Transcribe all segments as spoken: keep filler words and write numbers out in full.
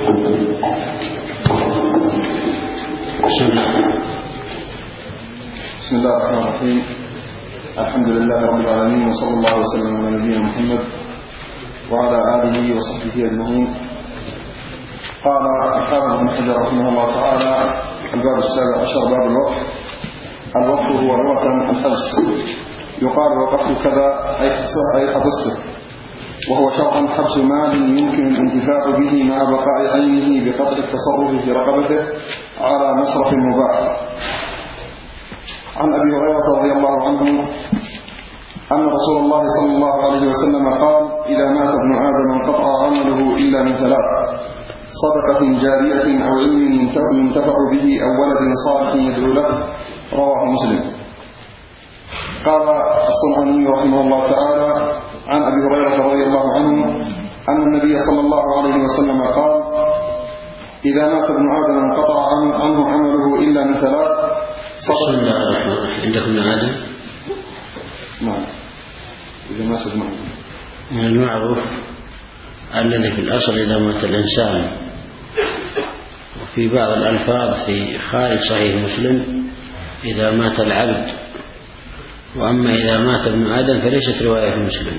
بسم الله الرحمن الرحيم. الحمد لله رب العالمين، وصلى الله وسلم على نبينا محمد وعلى آله وصحبه أجمعين. قال الحافظ ابن حجر رحمه الله تعالى: الباب السابع عشر، باب الوقف. الوقف هو لغة الحبس، يقال وقفت كذا أي حبسته، وهو شرعا حبس مال يمكن الانتفاع به مع بقاء عينه بقدر التصرف في رقبته على مصرف مباح. عن أبي هريرة رضي الله عنه أن رسول الله صلى الله عليه وسلم قال: إذا مات ابن آدم انقطع عمله إلا من ثلاث: صدقة جارية أو علم ينتفع به أو ولد صالح يدعو له. رواه مسلم. قال الصنعاني رحمه الله تعالى عن أبي هريرة رضي الله عنه أن النبي صلى الله عليه وسلم قال: إذا مات ابن آدم انقطع عنه عمله إلا من ثلاث. بسم الله الرحمن الرحيم. عندك ابن آدم؟ نعم. إذا مات ابن آدم من المعروف الذي في الأصل إذا مات الإنسان، وفي بعض الألفاظ في خارج صحيح مسلم إذا مات العبد، وأما إذا مات ابن آدم فليست رواية في مسلم،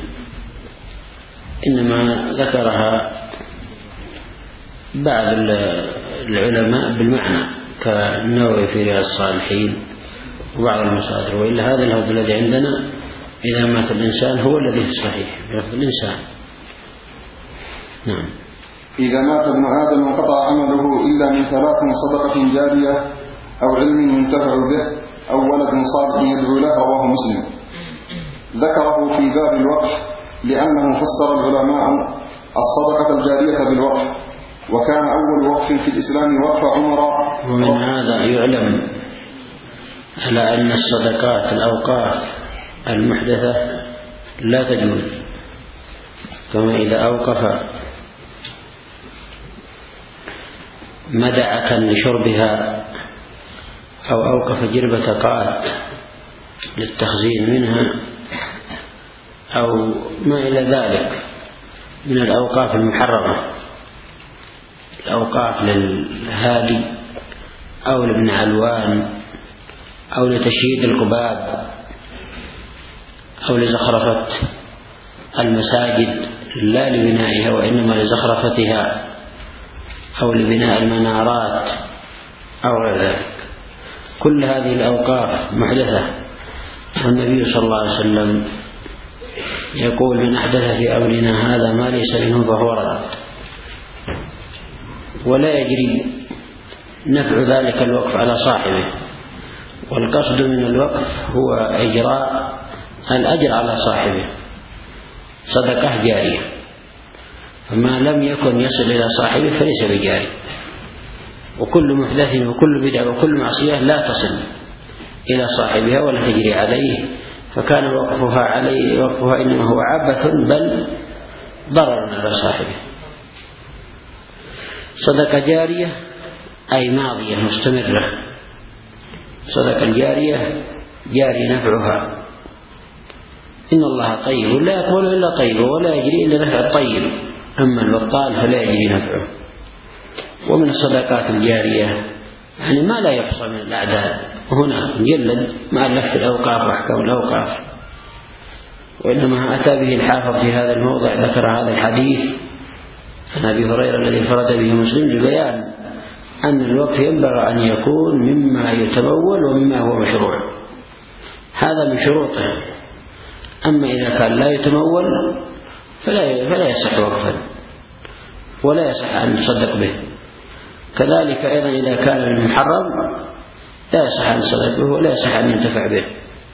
إنما ذكرها بعض العلماء بالمعنى كالنووي في رياض الصالحين وبعض المصادر، وإلا هذا اللفظ الذي عندنا إذا مات الإنسان هو الذي في الصحيح لفظ الإنسان. نعم. إذا مات ابن آدم انقطع عمله إلا من ثلاث: صدقة جارية أو علم ينتفع به أو ولد صالح يدعو له. رواه مسلم. ذكره في باب الوقف لأنه فسر العلماء الصدقة الجارية بالوقف، وكان أول وقف في الإسلام وقف عمر. ومن هذا يعلم على أن الصدقات الأوقاف المحدثة لا تجوز، كما إذا أوقف مدعة لشربها أو أوقف جربة قات للتخزين منها أو ما إلى ذلك من الأوقاف المحرمة، الأوقاف للهادي أو لابن علوان أو لتشييد القباب أو لزخرفة المساجد لا لبنائها وإنما لزخرفتها أو لبناء المنارات أو غير ذلك. كل هذه الأوقاف محدثة، والنبي صلى الله عليه وسلم يقول: من أحدث في أمرنا هذا ما ليس منه فهو رد. ولا يجري نفع ذلك الوقف على صاحبه، والقصد من الوقف هو إجراء الأجر على صاحبه، صدقة جارية، فما لم يكن يصل إلى صاحبه فليس بجاري. وكل محدث وكل بدعة وكل معصية لا تصل إلى صاحبها ولا تجري عليه، فكان وقفها عليه وقفها إنما هو عبث بل ضرر على صاحبه. صدقة جارية أي ماضية مستمرة، صدقة الجارية جاري نفعها. إن الله طيب لا يقبل إلا طيب ولا يجري إلا نفع الطيب، أما البطال فلا يجري نفعه. ومن الصدقات الجارية يعني ما لا يحصى من الأعداد، وهنا مجلد مؤلف في الأوقاف وأحكام الأوقاف، وإنما أتى به الحافظ في هذا الموضع ذكر هذا الحديث عن أبي هريرة الذي فرد به مسلم لبيان أن الوقف ينبغي أن يكون مما يتمول ومما هو مشروع، هذا من شروطه. أما إذا كان لا يتمول فلا فلا يصح وقفا ولا يصح أن يصدق به. كذلك أيضا إذا كان من المحرم لا يصح أن يصدق به ولا يصح أن ينتفع به.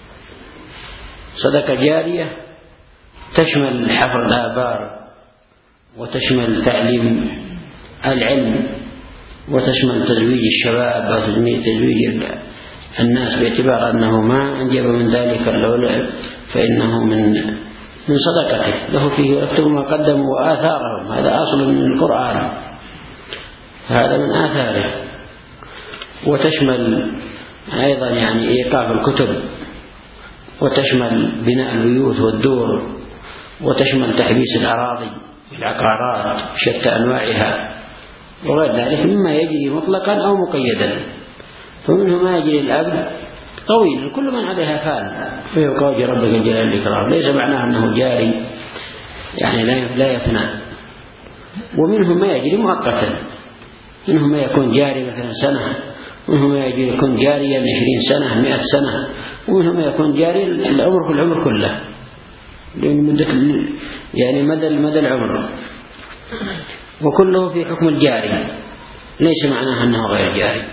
صدقة جارية تشمل حفر الآبار، وتشمل تعليم العلم، وتشمل تزويج الشباب وتزويج الناس، باعتبار أنه ما أنجب من ذلك العلم فإنه من من صدقته، له فيه يكتب ما قدموا وآثارهم، هذا أصل من القرآن، فهذا من آثاره. وتشمل أيضا يعني إيقاف الكتب، وتشمل بناء البيوت والدور، وتشمل تحبيس الأراضي والعقارات بشتى أنواعها، وغير ذلك مما يجري مطلقا أو مقيدا. فمنه ما يجري الأبد طويل، كل من عليها فان فيبقى وجه ربك الجلال والإكرام، ليس معناه أنه جاري يعني لا يفنى. ومنه ما يجري مؤقتا، منه ما يكون جاري مثلا سنة، ومنه ما يكون جاريا عشرين سنة مئة سنة، ومنه ما يكون جاري العمر كل العمر كله مدة يعني مدى مدى العمر، وكله في حكم الجاري، ليس معناه أنه غير جاري.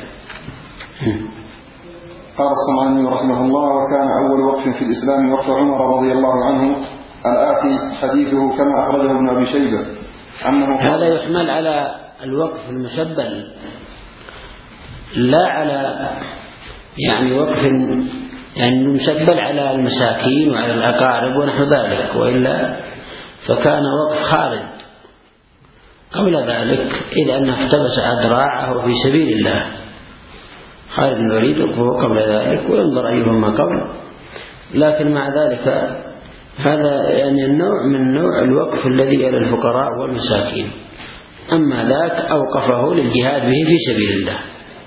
قال الصنعاني رحمه الله: وكان أول وقف في الإسلام وقف عمر رضي الله عنه الآتي حديثه كما أخرجه ابن أبي شيبة أنه هذا يحمل على الوقف المسبل، لا على يعني وقف يعني مسبل على المساكين وعلى الأقارب ونحو ذلك، وإلا فكان وقف خالد قبل ذلك، إذ أنه احتبس أذراعه في سبيل الله. خالد بن الوليد وقفه قبل ذلك، وينظر أيهما قبل، لكن مع ذلك هذا يعني النوع من نوع الوقف الذي على الفقراء والمساكين. أما ذاك أوقفه للجهاد به في سبيل الله.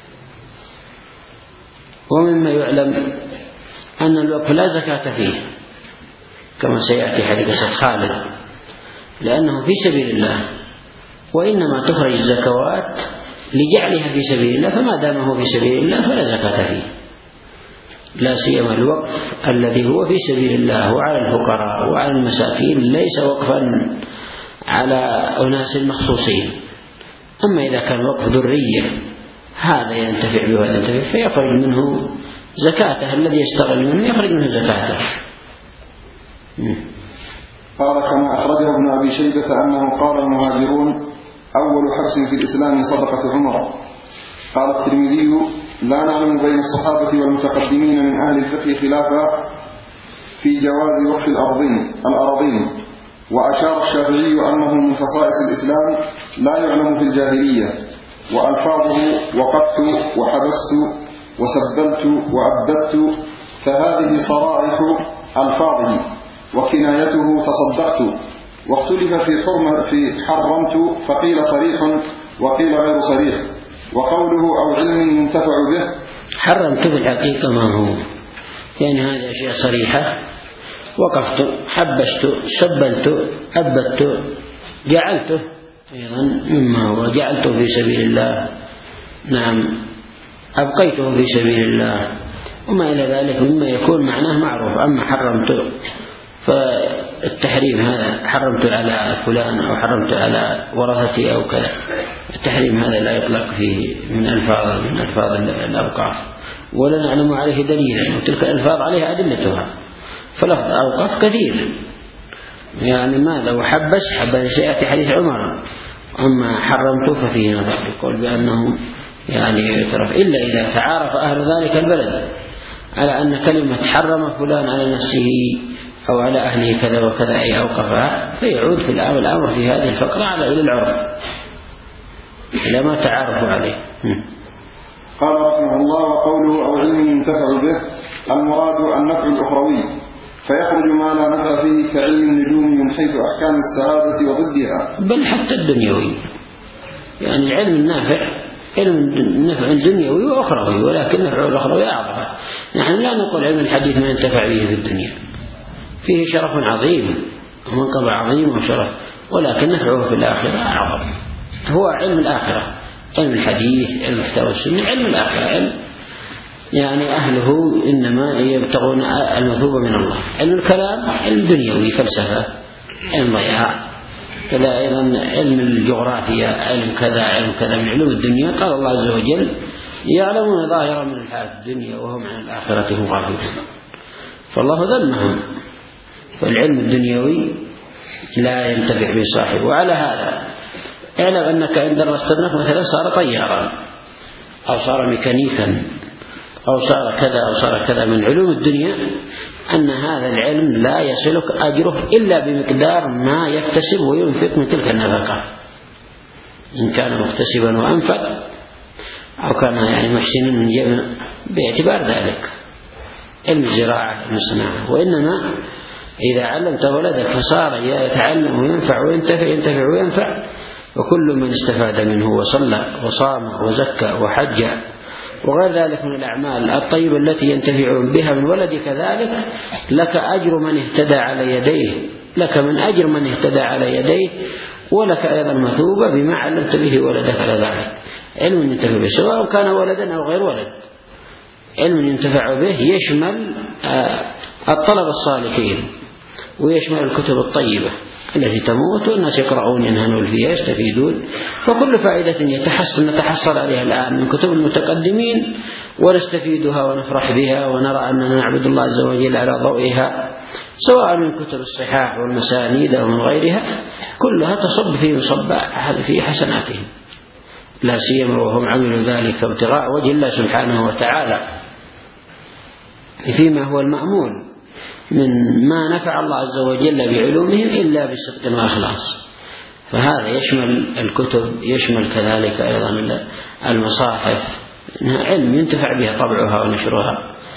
ومما يعلم أن الوقف لا زكاة فيه كما سيأتي حديث قصة خالد، لأنه في سبيل الله، وإنما تخرج الزكوات لجعلها في سبيل الله، فما دام هو في سبيل الله فلا زكاة فيه، لا سيما الوقف الذي هو في سبيل الله وعلى الفقراء وعلى المساكين، ليس وقفا على أناس مخصوصين. أما إذا كان وقف ذرية هذا ينتفع به وهذا ينتفع، فيخرج منه زكاته، الذي يشتغل منه يخرج منه زكاته. قال كما أخرجه ابن أبي شيبة أنه قال المهاجرون: أول حبس في الإسلام صدقة عمر. قال الترمذي: لا نعلم بين الصحابة والمتقدمين من أهل الفقه خلافا في جواز وقف الأرضين الأراضين. وأشار الشافعي أنه من خصائص الإسلام لا يعلم في الجاهلية، وألفاظه وقفت وحبست وسبلت وأبدت، فهذه صرائح ألفاظه، وكنايته تصدقت. واختلف في حرم في حرمت، فقيل صريح وقيل غير صريح. وقوله أو علم ينتفع به، حرمت بالحقيقة ما هو، يعني هذه أشياء صريحة: وقفت، حبست، سبلت، أبدت، جعلته أيضا مما هو جعلته في سبيل الله، نعم، أبقيته في سبيل الله، وما إلى ذلك مما يكون معناه معروف. أما حرمت فالتحريم هذا حرمت على فلان أو حرمت على ورثتي أو كذا، التحريم هذا لا يطلق فيه من ألفاظ من ألفاظ الأوقاف، ولا نعلم عليه دليلا، وتلك الألفاظ عليها أدلتها. فلفظ أوقاف كثير، يعني ماذا وحبس حبس سيأتي حديث عمر. أما حرمت ففيه نظر، يقول بأنه يعني يترف إلا إذا تعارف أهل ذلك البلد على أن كلمة حرم فلان على نفسه أو على أهله كذا وكذا أي أوقفها، فيعود في الأمر في هذه الفقرة على إلى العرف إلى ما تعارفوا عليه. قال رحمه الله: وقوله أو علم ينتفع به، المراد النفع الأخروي، فيخرج ما لا نفع فيه كعلم النجوم من حيث أحكام السعادة وضدها، بل حتى الدنيوي، يعني العلم النافع علم نفع دنيوي وأخروي، ولكن نفع الأخروي أعظم. نحن لا نقول علم الحديث ما ينتفع به في الدنيا، فيه شرف عظيم ومنقب عظيم وشرف، ولكن نفعه في الآخرة أعظم. هو علم الآخرة، علم الحديث، علم الكتاب والسنة، علم الآخرة، علم يعني أهله إنما يبتغون المثوبة من الله. علم الكلام علم دنيوي، فلسفة، علم ضياع. كذا أيضا علم الجغرافيا علم كذا علم كذا من علوم الدنيا. قال الله عز وجل: يعلمون ظاهرا من الحياة الدنيا وهم عن الآخرة هم غافلون. فالله ذمهم. فالعلم الدنيوي لا ينتفع به صاحبه. وعلى هذا اعلم أنك إن درست ابنك مثلا صار طيارا أو صار ميكانيكا أو صار كذا أو صار كذا من علوم الدنيا، أن هذا العلم لا يصلك أجره إلا بمقدار ما يكتسب وينفق من تلك النفقة، إن كان مكتسبا وأنفق أو كان يعني محسنا من جمع باعتبار ذلك. علم الزراعة علم الصناعة. وإنما إذا علمت ولدك فصار يتعلم وينفع وينتفع ينتفع وينفع، وكل من استفاد منه وصلى وصام وزكى وحج وغير ذلك من الأعمال الطيبة التي ينتفع بها من ولدك ذلك لك أجر من اهتدى على يديه، لك من أجر من اهتدى على يديه، ولك أيضا مثوبة بما علمت به ولدك على ذلك. علم ينتفع به سواء كان ولدا أو غير ولد، علم ينتفع به يشمل الطلب الصالحين ويشمل الكتب الطيبة التي تموت والناس يقرؤون ينهنون فيها يستفيدون. فكل فائدة يتحصل نتحصل عليها الآن من كتب المتقدمين ونستفيدها ونفرح بها ونرى أننا نعبد الله عز وجل على ضوئها، سواء من كتب الصحاح والمسانيد أو من غيرها، كلها تصب في مصب في حسناتهم، لا سيما وهم عملوا ذلك ابتغاء وجه الله سبحانه وتعالى فيما هو المأمول من ما نفع الله عز وجل بعلومهم إلا بصدق وإخلاص. فهذا يشمل الكتب، يشمل كذلك أيضا المصاحف، إنها علم ينتفع بها طبعها ونشرها،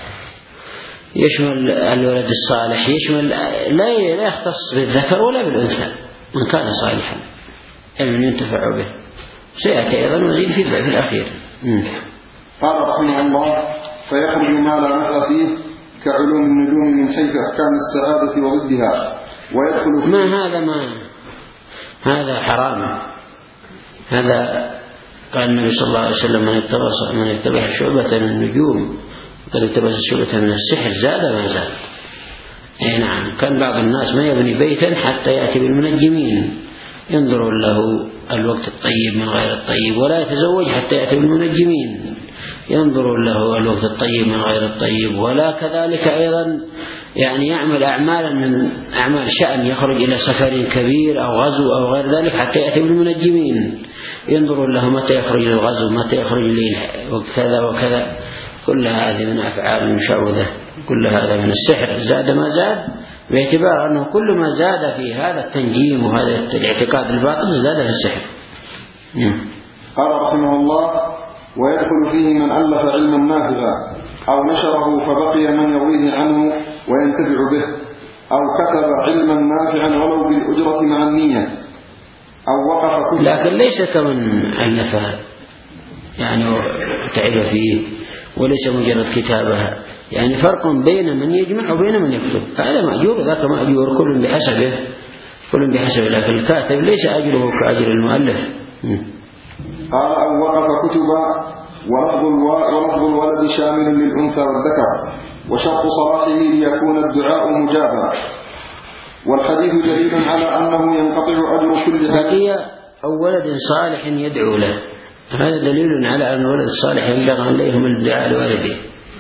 يشمل الولد الصالح، يشمل لا يختص بالذكر ولا بالأنثى من كان صالحا، علم ينتفع به. سيأتي أيضا مزيد في الأخير. قال رحمه الله: فيخرج ما لا نفع فيه كعلوم النجوم من حيث أحكام السعادة وضدها، ويدخل ما هذا ما هذا حرام. هذا قال النبي صلى الله عليه وسلم: من اتبع من اتبع شعبة من النجوم قد اتبع شعبة من السحر زاد ما زاد. أي نعم، كان بعض الناس ما يبني بيتا حتى يأتي بالمنجمين ينظر له الوقت الطيب من غير الطيب، ولا يتزوج حتى يأتي بالمنجمين ينظر له الوقت الطيب من غير الطيب، ولا كذلك أيضا يعني يعمل أعمالا من أعمال شأن يخرج إلى سفر كبير أو غزو أو غير ذلك حتى يأتي بالمنجمين ينظر له متى يخرج للغزو متى يخرج وقت كذا وكذا. كل هذه من أفعال مشعوذة، كل هذا من السحر زاد ما زاد، باعتبار أنه كل ما زاد في هذا التنجيم وهذا الاعتقاد الباطل زاد في السحر. قال رحمه الله: ويدخل فيه من ألف علما نافعا أو نشره فبقي من يرويه عنه وينتفع به، أو كتب علما نافعا ولو بالأجرة مع النية، أو وقف كتب. لكن ليس كمن ألف يعني تعب فيه، وليس مجرد كتابها، يعني فرق بين من يجمع وبين من يكتب. هذا مأجور ذاك مأجور، كل بحسبه كل بحسبه، لكن الكاتب ليس أجره كأجر المؤلف. قال: أو وقف كتبا ولفظ الولد شامل للأنثى والذكر، وشرط صلاحه ليكون الدعاء مجابا، والحديث دليل على أنه ينقطع أجر كل بقي أو ولد صالح يدعو له، هذا دليل على أن الولد الصالح ينبغي عليهم الدعاء لوالده.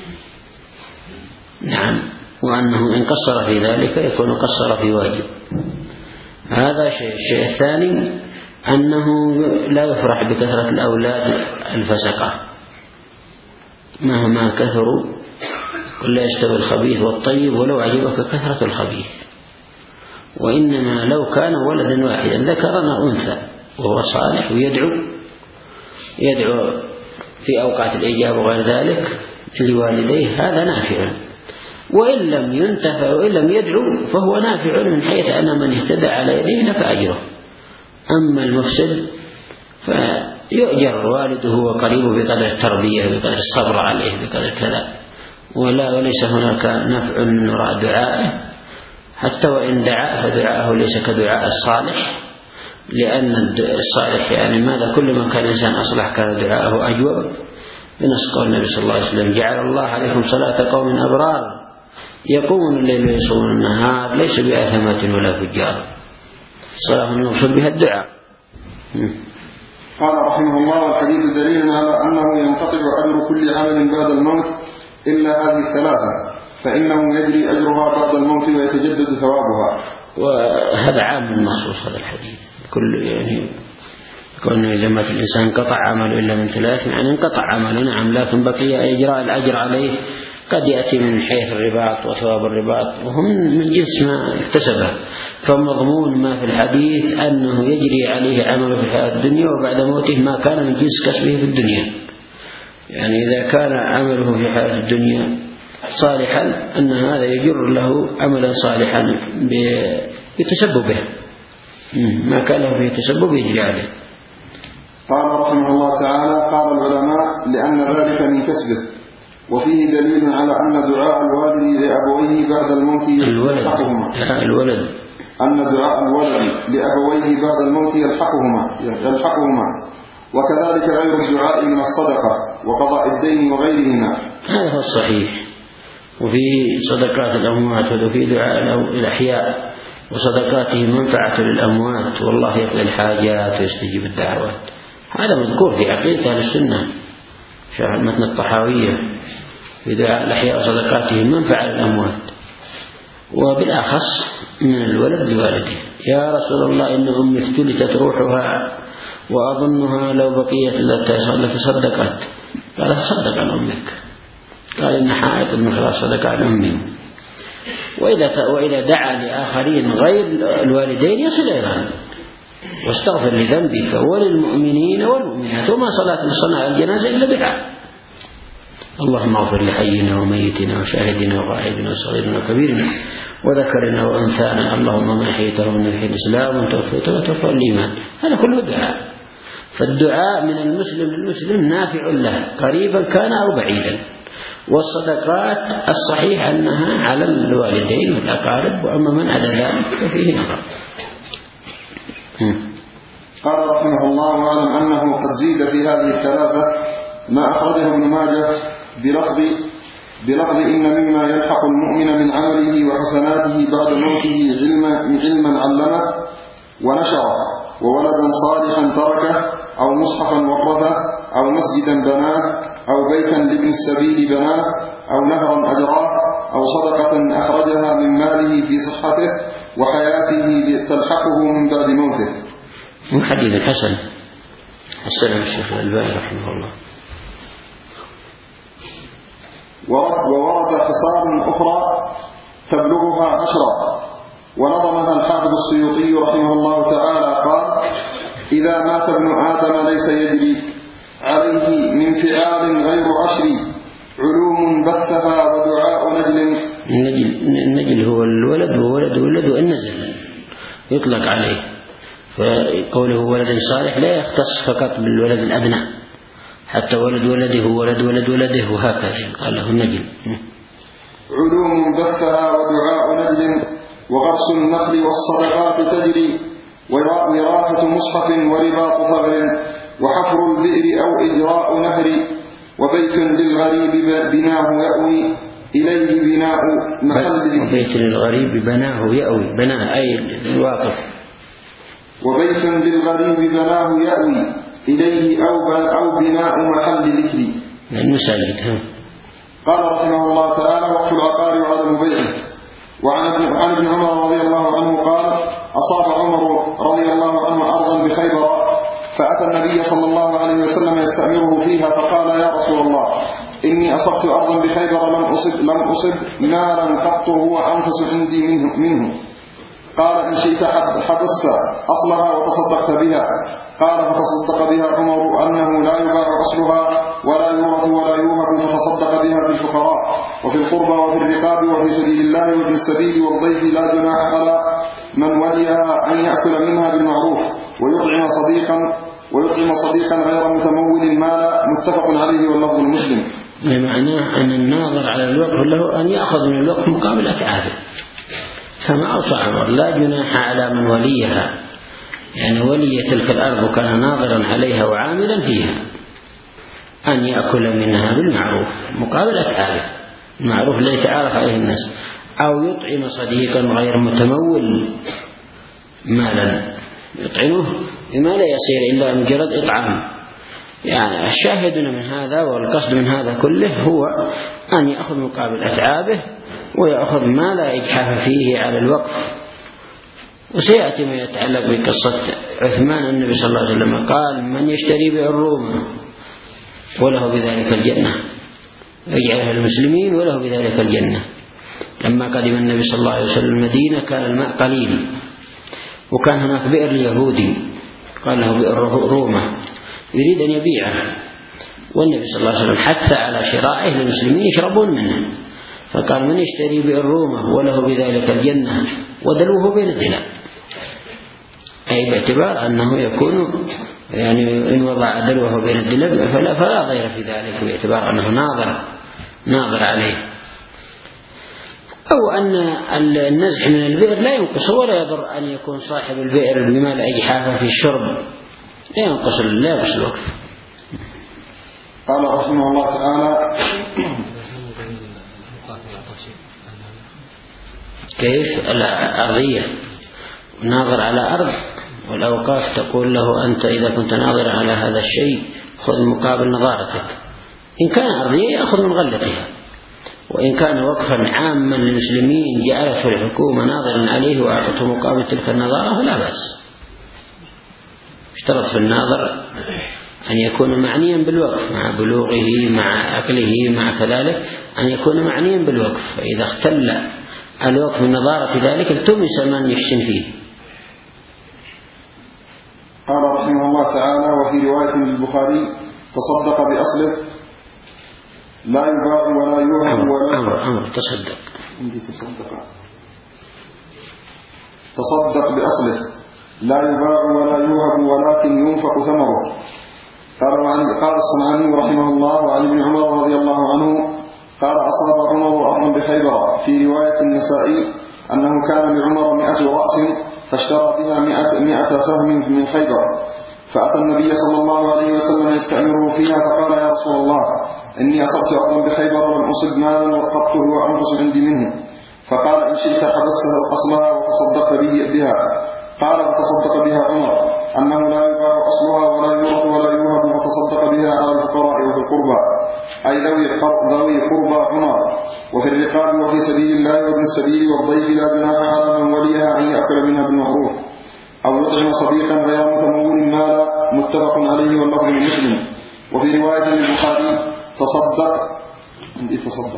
نعم، وأنه إن قصر في ذلك يكون قصر في واجب. هذا شيء. الشيء الثاني أنه لا يفرح بكثرة الأولاد الفسقة مهما كثروا، ولا يستوي الخبيث والطيب ولو عجبك كثرة الخبيث، وإنما لو كان ولدا واحدا ذكرا أو أنثى وهو صالح ويدعو يدعو في أوقات الإجابة وغير ذلك لوالديه، هذا نافع. وإن لم ينتفع وإن لم يدعو فهو نافع من حيث أن من اهتدى على يديه لك أجره. أما المفسد فيؤجر والده وقريبه بقدر التربية بقدر الصبر عليه بقدر كذا، ولا وليس هناك نفع من وراء دعائه، حتى وإن دعا فدعاءه ليس كدعاء الصالح، لأن الصالح يعني ماذا كل ما كان الإنسان أصلح كان دعاءه أجوب، بنص قول النبي صلى الله عليه وسلم: جعل الله عليكم صلاة قوم أبرار يقومون الليل ويصومون النهار ليس بآثمة ولا فجار. الصلاة المقصود بها الدعاء. قال رحمه الله: والحديث دليل على أنه ينقطع أجر كل عمل بعد الموت إلا هذه الثلاثة، فإنه يجري أجرها بعد الموت ويتجدد ثوابها. وهذا عام مخصوص هذا الحديث، كل يعني كون إذا مات الإنسان انقطع عمله إلا من ثلاث، يعني انقطع عمله نعم، لكن بقي إجراء الأجر عليه قد يأتي من حيث الرباط وثواب الرباط، وهم من جنس ما اكتسبه. فمضمون ما في الحديث أنه يجري عليه عمله في الحياة الدنيا وبعد موته ما كان من جنس كسبه في الدنيا. يعني إذا كان عمله في حياة الدنيا صالحا أن هذا يجر له عملا صالحا بتسببه، ما كان له فيه تسبب يجري عليه. قال رحمه الله تعالى: قال العلماء: لأن ذلك من كسبه، وفيه دليل على أن دعاء الوالد لأبويه بعد الموت يلحقهما الولد أن دعاء الولد لأبويه بعد الموت يلحقهما يلحقهما وكذلك غير الدعاء من الصدقة وقضاء الدين وغيرهما. هذا هو الصحيح. وفي صدقات الأموات وفي دعاء الأحياء، وصدقاته منفعة للأموات، والله يقضي الحاجات ويستجيب الدعوات. هذا مذكور في عقيدة أهل السنة، شرح متن الطحاوية، في دعاء الأحياء وصدقاته منفعة للأموات، وبالأخص من الولد لوالده. يا رسول الله إن أمي افتلتت روحها وأظنها لو بقيت لتصدقت. قال: تصدق عن أمك. قال: إن حائط ابن خلاص صدق عن أمي. وإذا وإذا دعا لآخرين غير الوالدين يصل إلى واستغفر لذنبك وللمؤمنين والمؤمنات، وما صلاة لصنع الجنازة إلا دعاء. اللهم اغفر لحينا وميتنا وشاهدنا وغائبنا وصغيرنا وكبيرنا وذكرنا وأنثانا، اللهم ما أحييته من نفح الإسلام وتوفيته وتوفى الإيمان. هذا كله دعاء. فالدعاء من المسلم للمسلم نافع له قريبا كان أو بعيدا. والصدقات الصحيح أنها على الوالدين والأقارب، وأما من عدا ذلك ففيه نظر. قال رحمه الله: واعلم أنه قد زيد في هذه الثلاثة ما أخرجه ابن ماجه بلفظ بلفظ إن مما يلحق المؤمن من عمله وحسناته بعد موته علما علما علمه ونشره، وولدا صالحا تركه، أو مصحفا ورثه، أو مسجدا بناه، أو بيتا لابن السبيل بناه، أو نهرا أجراه، أو صدقة أخرجها من ماله في صحته وحياته تلحقه من بعد موته. من حديث الحسن حسنه الشيخ الألباني رحمه الله. وورد خصال أخرى تبلغها عشرة، ونظمها الحافظ السيوطي رحمه الله تعالى قال: إذا مات ابن آدم ليس يجري عليه من فعال غير عشر، علوم بثها ودعاء نجل. النجل هو الولد، وولد ولد النزل يطلق عليه، فقوله ولد صالح لا يختص فقط بالولد الأدنى، حتى ولد ولده ولد ولد ولده وهكذا قال له النجل. علوم بثها ودعاء نجل، وغرس النخل والصدقات تجري، وراثة مصحف ورباط ثغر، وحفر البئر أو إجراء نهر، وبيت للغريب بناه يأوي إليه بناء محل. وبيت للغريب بناه يأوي، بناه أي الواقف. وبيت للغريب بناه يأوي إليه أو أو بناء محل ذكر. المساجد. قال رحمه الله تعالى: وقف العقار وعدم بيعه. وعن ابن عمر رضي الله عنه قال: أصاب عمر رضي الله عنه أرضا بخيبر، فأتى النبي صلى الله عليه وسلم يستأمره فيها، فقال: يا رسول الله، إني أصبت أرضا بخيبر لم أصب لم أصب نارا قط هو أنفس عندي منه, منه. قال: إن شئت حبست أصلها وتصدقت بها. قال: فتصدق بها عمر أنه لا يباع أصلها ولا يورث ولا يوهب، فتصدق بها في الفقراء وفي القربى وفي الرقاب وفي سبيل الله وفي السبيل والضيف، لا جناح على من وليها أن يأكل منها بالمعروف ويطعم صديقا ويطعم صديقا غير متمول مالا، متفق عليه واللفظ المسلم. معناه أن الناظر على الوقف له أن يأخذ من الوقف مقابل أتعابه، كما أوصى عمر: لا جناح على من وليها، يعني ولي تلك الأرض وكان ناظرا عليها وعاملا فيها، أن يأكل منها بالمعروف مقابل أتعابه، المعروف لا يتعارف عليه الناس، أو يطعم صديقا غير متمول مالا، يطعمه بما لا يصير إلا مجرد إطعام. يعني الشاهدون من هذا والقصد من هذا كله هو أن يأخذ مقابل أتعابه، ويأخذ ما لا إجحاف فيه على الوقف. وسيأتي ما يتعلق بقصة عثمان، النبي صلى الله عليه وسلم قال: من يشتري بعرومة وله بذلك الجنة، يجعلها المسلمين وله بذلك الجنة. لما قدم النبي صلى الله عليه وسلم المدينة كان الماء قليل، وكان هناك بئر اليهودي قال له بئر رومة، يريد أن يبيعه، والنبي صلى الله عليه وسلم حث على شرائه للمسلمين يشربون منه، فقال: من يشتري بئر رومة وله بذلك الجنة، ودلوه بين الدلاء، أي باعتبار أنه يكون يعني إن وضع دلوه بين الدلو فلا, فلا ضير في ذلك باعتبار أنه ناظر ناظر عليه. أو أن النزح من البئر لا ينقص ولا يضر أن يكون صاحب البئر بمال إجحافه في الشرب، لا ينقص لا ينقص الوقف. قال رحمه الله تعالى: كيف الأرضية ناظر على أرض، والأوقاف تقول له أنت إذا كنت ناظر على هذا الشيء خذ مقابل نظارتك، إن كان أرضية يأخذ من غلتها، وإن كان وقفا عاما للمسلمين جعلته الحكومة ناظرا عليه وأعطته مقابل تلك النظارة فلا بأس. اشترط في الناظر أن يكون معنيا بالوقف مع بلوغه مع أكله مع كذلك أن يكون معنيا بالوقف، فإذا اختل الوقف من نظارة ذلك التمس من يحسن فيه. قال رحمه الله تعالى: وفي رواية للبخاري: تصدق بأصله لا يباع ولا يوهب ولا أمر أمر تصدق عندي تصدق تصدق بأصله لا يباع ولا يوهب ولكن ينفق ثمره. قال قال الصنعاني رحمه الله عن ابن عمر رضي الله عنه قال: أصاب عمر أرضا بخيبر. في رواية النسائي أنه كان لعمر مئة رأس فاشترى بها مئة, مئة سهم من خيبر، فأتى النبي صلى الله عليه وسلم يستأمره فيها فقال: يا رسول الله، إني أصبت أرضا بخيبر ولم أصب مالا وقبته وأنفس عندي منه. فقال: إن شئت حبستها أصلها وتصدقت بها. قال: فتصدق بها عمر أنه لا يباع أصلها ولا يورث ولا يوهب، فتصدق بها على الفقراء وفي القربى، أي ذوي قربى عمر، وفي الرقاب وفي سبيل الله وابن السبيل والضيف لا جناح على من وليها أن يأكل منها بالمعروف أو يطعم صديقا غير متمول مالا. متفق عليه واللفظ لمسلم. وفي رواية للبخاري: تصدق تصدق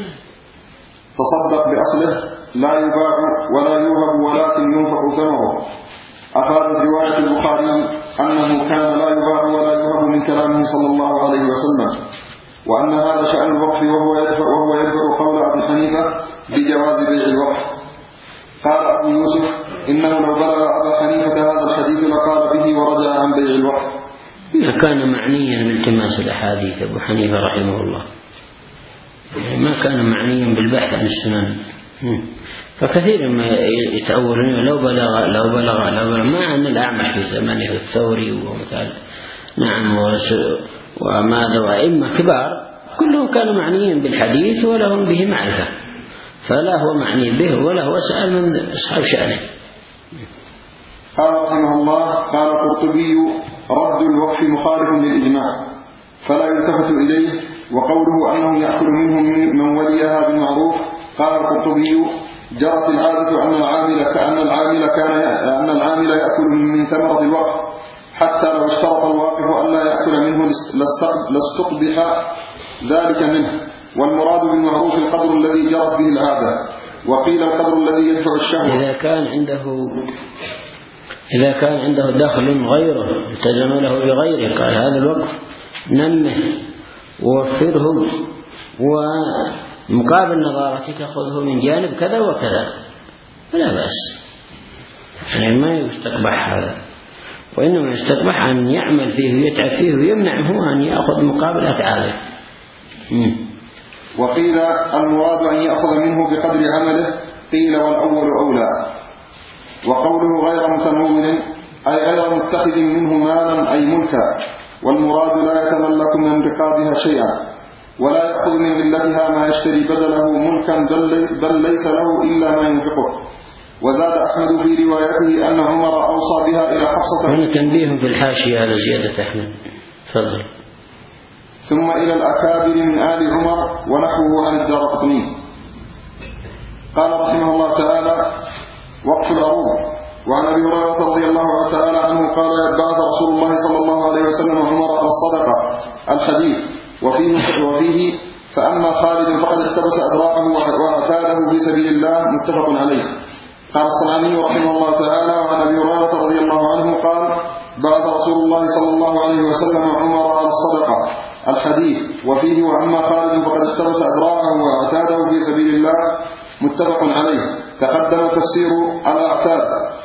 تصدق بأصله لا يباع ولا يوهب ولكن ينفق ثمره. أفادت رواية البخاري أنه كان لا يباع ولا يوهب من كلامه صلى الله عليه وسلم، وأن هذا شأن الوقف، وهو يدفع وهو يدفع قول أبي حنيفة بجواز بيع الوقف. قال أبو يوسف: إنه لو بلغ أبا حنيفة هذا الحديث لقال به ورجع عن بيع الوقف. إذا كان معنيا بالتماس الأحاديث أبو حنيفة رحمه الله ما كان معنيا بالبحث عن السنن، فكثير ما يتأولون لو بلغ لو بلغ لو بلغ مع أن الأعمش في زمانه الثوري ومثال نعم وماذا وأئمة كبار كلهم كانوا معنيين بالحديث ولهم به معرفة، فلا هو معني به ولا هو سأل من أصحاب شأنه. قال رحمه الله: قال القرطبي: رد الوقف مخالف للإجماع فلا يلتفت إليه، وقوله أنه يأكل منه من وليها بالمعروف. قال القرطبي: جرت العادة أن العامل كأن العامل كان أن العامل يأكل من ثمرة الوقف، حتى لو اشترط الواقف ألا يأكل منه لاستقبح ذلك منه، والمراد بالمعروف القدر الذي جرت به العادة، وقيل القدر الذي يدفع الشهوة. إذا كان عنده إذا كان عنده دخل غيره التزم له بغيره قال هذا الوقف نمه ووفره ومقابل نظارتك خذه من جانب كذا وكذا فلا بأس، يعني ما يستقبح هذا، وإنما يستقبح أن يعمل فيه ويتعب فيه ويمنعه أن يأخذ مقابل أفعاله. وقيل المراد أن يأخذ منه بقدر عمله، قيل والأول أولى. وقوله غير متمول أي غير متخذ منه مالا أي ملكا، والمراد لا يتملك من رقابها شيئا ولا يأخذ من ملتها ما يشتري بدله ملكا بل ليس له إلا ما ينفقه. وزاد أحمد في روايته أن عمر أوصى بها إلى حفصة. هنا تنبيه في الحاشية على زيادة أحمد. تفضل. ثم إلى الأكابر من آل عمر ونحوه عن الدارقطني. قال رحمه الله تعالى: وقف العروض. وعن أبي هريرة رضي الله تعالى عنه قال: بعث رسول الله صلى الله عليه وسلم عمر على الصدقة. الحديث. وفيه, وفيه فأما خالد فقد احتبس أدراعه وأعتاده في سبيل الله. متفق عليه. قال الصنعاني رحمه الله تعالى: وعن أبي هريرة رضي الله عنه قال: بعث رسول الله صلى الله عليه وسلم عمر على الصدقة. الحديث. وفيه وأما خالد فقد احتبس أدراعه وأعتاده في سبيل الله. متفق عليه. تقدم تفسير الأعتاد.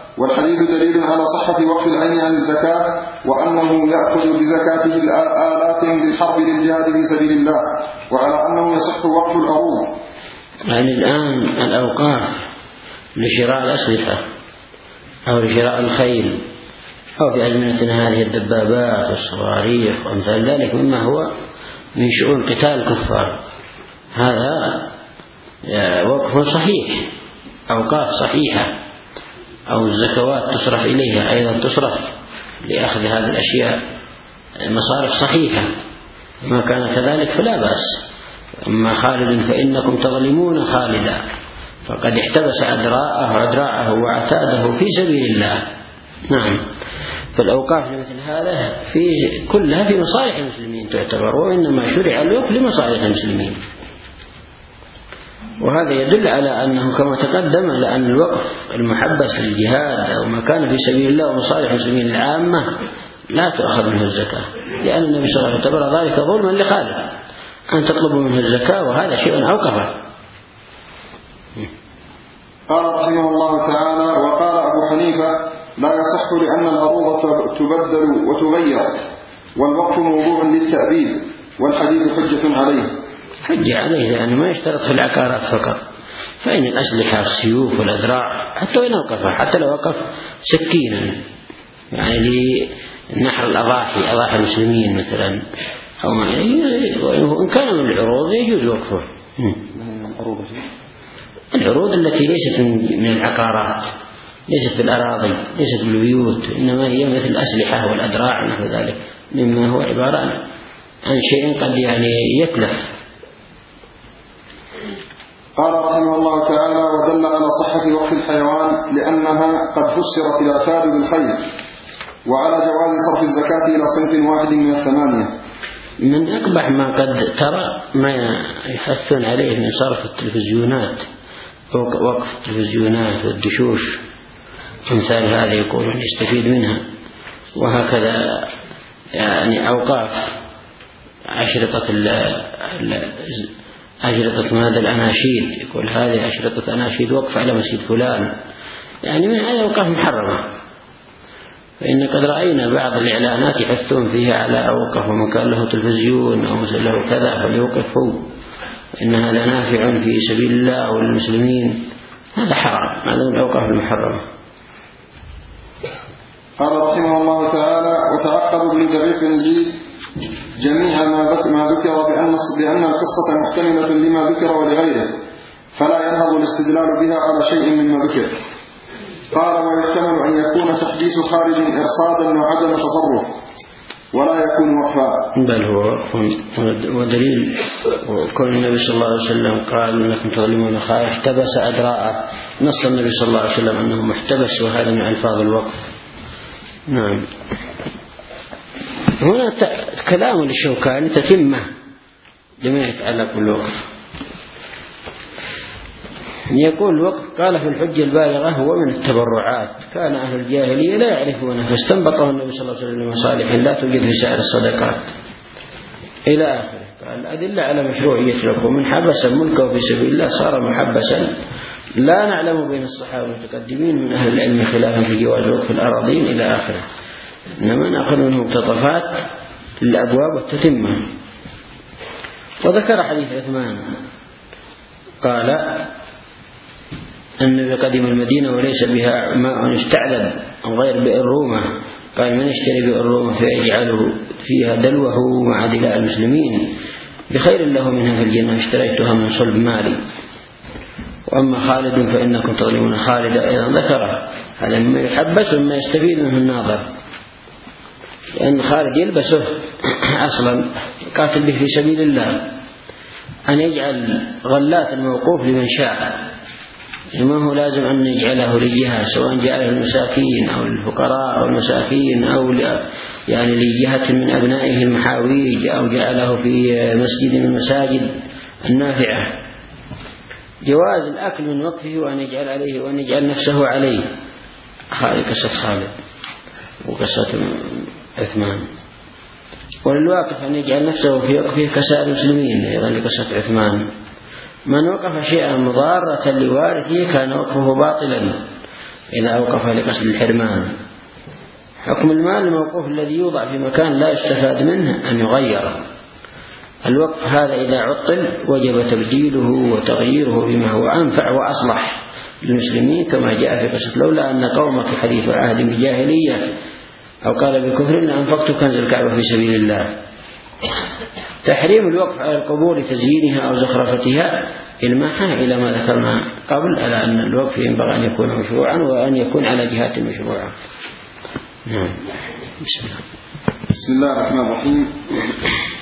والحديث دليل على صحة وقف العين عن الزكاة وأنه يأخذ بزكاته آلات للحرب للجهاد في سبيل الله، وعلى أنه يصح وقف العروض. يعني الآن الأوقاف لشراء الأسلحة أو لشراء الخيل أو في أزمنة هذه الدبابات والصواريخ وأمثال ذلك مما هو من شؤون قتال الكفار، هذا وقف صحيح، أوقاف صحيحة، أو الزكوات تصرف إليها أيضا تصرف لأخذ هذه الأشياء مصارف صحيحة، ما كان كذلك فلا بأس. أما خالد فإنكم تظلمون خالدا فقد احتبس أدراعه وأدراعه وعتاده في سبيل الله. نعم، فالأوقاف مثل هذا في كلها في مصالح المسلمين تعتبر، وإنما شرع الوقف لمصالح المسلمين. وهذا يدل على أنه كما تقدم لأن الوقف المحبس للجهاد أو ما كان في سبيل الله ومصالح المسلمين العامة لا تؤخذ منه الزكاة، لأن النبي صلى الله عليه وسلم اعتبر ذلك ظلما لخالد أن تطلب منه الزكاة، وهذا شيء أوقفه. قال رحمه الله تعالى: وقال أبو حنيفة: لا يصح لأن العروض تبدل وتغير، والوقف موضوع للتأبيد، والحديث حجة عليه. حجة عليه لأنه ما يشترط في العقارات فقط، فإن الأسلحة السيوف والأدراع حتى وإن وقفها، حتى لو وقف سكينا يعني لنحر الأضاحي أضاحي المسلمين مثلا أو ما، وإن كان من العروض يجوز وقفه. العروض التي ليست من العقارات، ليست بالأراضي، ليست بالبيوت، إنما هي مثل الأسلحة والأدراع ونحو ذلك مما هو عبارة عن شيء قد يعني يتلف. قال رحمه الله تعالى: ودل على صحة وقف الحيوان لأنها قد فسرت العتاد بالخير، وعلى جواز صرف الزكاة إلى صنف واحد من الثمانية. من أقبح ما قد ترى ما يحثون عليه من صرف التلفزيونات، وقف التلفزيونات والدشوش أمثال هذا يقولون يستفيد منها، وهكذا يعني أوقاف أشرطة أشرطة ماذا الأناشيد، يقول هذه أشرطة أناشيد وقف على مسجد فلان، يعني من هذه أوقاف محرمة. فإن قد رأينا بعض الإعلانات يحثون فيها على أوقف ومكان له تلفزيون أو له كذا فليوقف هو، إن هذا نافع في سبيل الله والمسلمين، هذا حرام، هذا من الأوقاف المحرمة. قال رحمه الله تعالى: وتعقب ابن دقيق الجيد جميع ما ذكر بأن بأن القصة محتملة لما ذكر ولغيره، فلا ينهض الاستدلال بها على شيء مما ذكر. قال: ويحتمل أن يكون تحديث خارج إرصادا وعدم تصرف، ولا يكون وقفا. بل هو ودليل وكون النبي صلى الله عليه وسلم قال: إنكم تظلمون خائف احتبس أدراءه، نص النبي صلى الله عليه وسلم أنه محتبس، وهذا من ألفاظ الوقف. نعم. هنا كلام للشوكاني تتمة لما يتعلق بالوقف. يقول الوقف قال في الحجة البالغة هو من التبرعات، كان أهل الجاهلية لا يعرفونه فاستنبطه النبي صلى الله عليه وسلم لمصالح لا توجد في سائر الصدقات إلى آخره. قال أدل على مشروعية الوقف، من حبس ملكه في سبيل الله صار محبسا. لا نعلم بين الصحابة المتقدمين من أهل العلم خلافا في جواز وقف الأراضين إلى آخره، إنما نأخذ منه مقتطفات للأبواب والتتمة. وذكر حديث عثمان قال: النبي قدم المدينة وليس بها ماء يستعذب غير بئر رومة، قال: من يشتري بئر رومة فيجعله فيها دلوه مع دلاء المسلمين بخير له منها في الجنة، اشتريتها من صلب مالي. وأما خالد فإنكم تظلمون خالد أيضا ذكره، هذا مما يحبس ومما يستفيد منه الناظر، لأن خالد يلبسه أصلا قاتل به في سبيل الله، أن يجعل غلات الموقوف لمن شاء، ما هو لازم أن يجعله لجهة، سواء جعله المساكين أو الفقراء أو المساكين أو يعني لجهة من أبنائه المحاويج، أو جعله في مسجد من المساجد النافعة. جواز الأكل من وقفه وأن يجعل عليه وأن يجعل نفسه عليه. هذه قصة خالد وقصة عثمان. وللواقف أن يجعل نفسه في وقفه كسائر المسلمين أيضا لقصة عثمان. من وقف شيئا مضارة لوارثه كان وقفه باطلا، إذا أوقف لقصد الحرمان. حكم المال الموقوف الذي يوضع في مكان لا يستفاد منه أن يغير. الوقف هذا إذا عطل وجب تبديله وتغييره بما هو أنفع وأصلح للمسلمين، كما جاء في قصة لولا أن قومك حديث عهد بجاهلية أو قال بكفر إن أنفقت كنز الكعبة في سبيل الله. تحريم الوقف على القبور لتزيينها أو زخرفتها إلماحا إلى ما ذكرنا قبل، على أن الوقف ينبغي أن يكون مشروعا وأن يكون على جهات مشروعة. نعم. بسم الله. بسم الله الرحمن الرحيم.